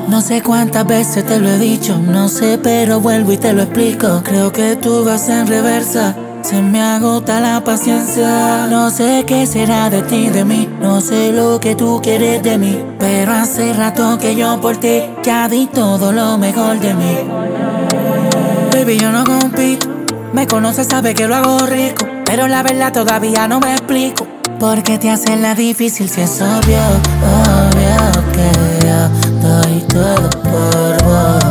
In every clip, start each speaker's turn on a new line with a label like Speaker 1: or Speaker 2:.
Speaker 1: No sé cuántas veces te lo he dicho, no sé, pero vuelvo y te lo explico. Creo que tú vas en reversa, se me agota la paciencia. No sé qué será de ti, de mí, no sé lo que tú quieres de mí, pero hace rato que yo por ti ya di todo lo mejor de mí. Baby, yo no compito, me conoces, sabe que lo hago rico, pero la verdad todavía no me explico. ¿Por qué te haces la difícil si es obvio, obvio que yo doy todo por vos?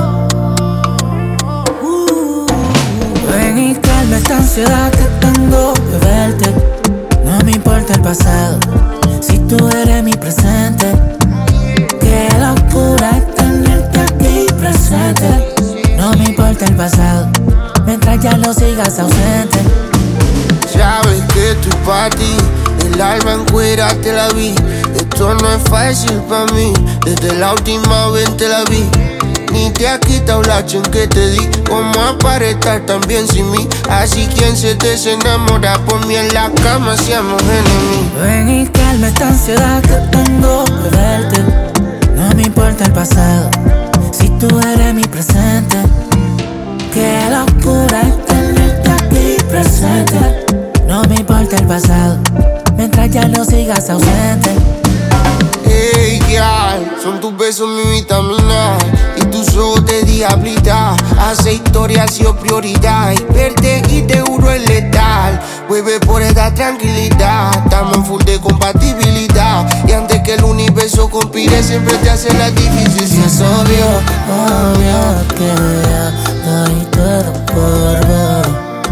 Speaker 1: Ven y calma esta ansiedad que tengo de verte. No me importa el pasado, si tú eres mi presente. Qué locura es tenerte aquí presente. No me importa el pasado, mientras ya no sigas ausente.
Speaker 2: Sabes que estoy pa' ti, el alma en cuera te la vi. Esto no es fácil pa' mí, desde la última vez te la vi. Ni te has quitado la chen que te di, como para estar tan bien sin mí. Así quien se desenamora por mí en la cama seamos enemigos.
Speaker 1: Ven y calma esta ansiedad que tengo de verte. No me importa el pasado, si tú eres mi presente. Qué locura es tenerte aquí presente. No me importa el pasado, mientras ya no sigas ausente.
Speaker 2: Hey, girl, son tus besos mi vitamina y tus ojos de diablita. Hace historia ha sido prioridad y verte y te juro es letal. Vuelve por esta tranquilidad, estamos en full de compatibilidad. Y antes que el universo conspire siempre te hace la difícil.
Speaker 1: Si es obvio, obvio que yo doy todo por vos.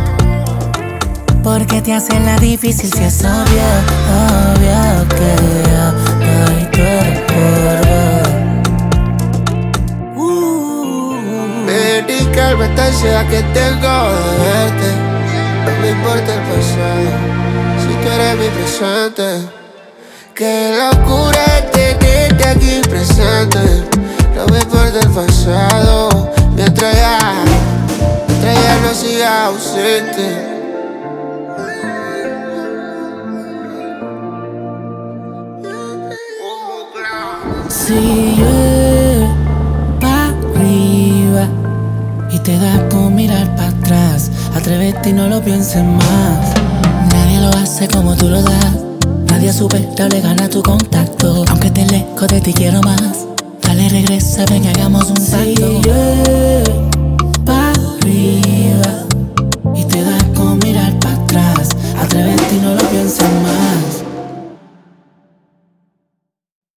Speaker 1: ¿Por qué te hace la difícil si es obvio, obvio que yo doy todo por vos?
Speaker 2: Ven y calma esta ansiedad que tengo de verte. No me importa el pasado, si tú eres mi presente. Qué locura es tenerte aquí presente. No me importa el pasado, mientras ya no siga ausente.
Speaker 1: Si llueve pa' arriba y te da por mirar para atrás, atrévete y no lo pienses más. Nadie lo hace como tú lo das, nadie superable gana tu contacto. Aunque te lejos de ti quiero más, dale regresa, ven hagamos un pacto. Si llueve pa' arriba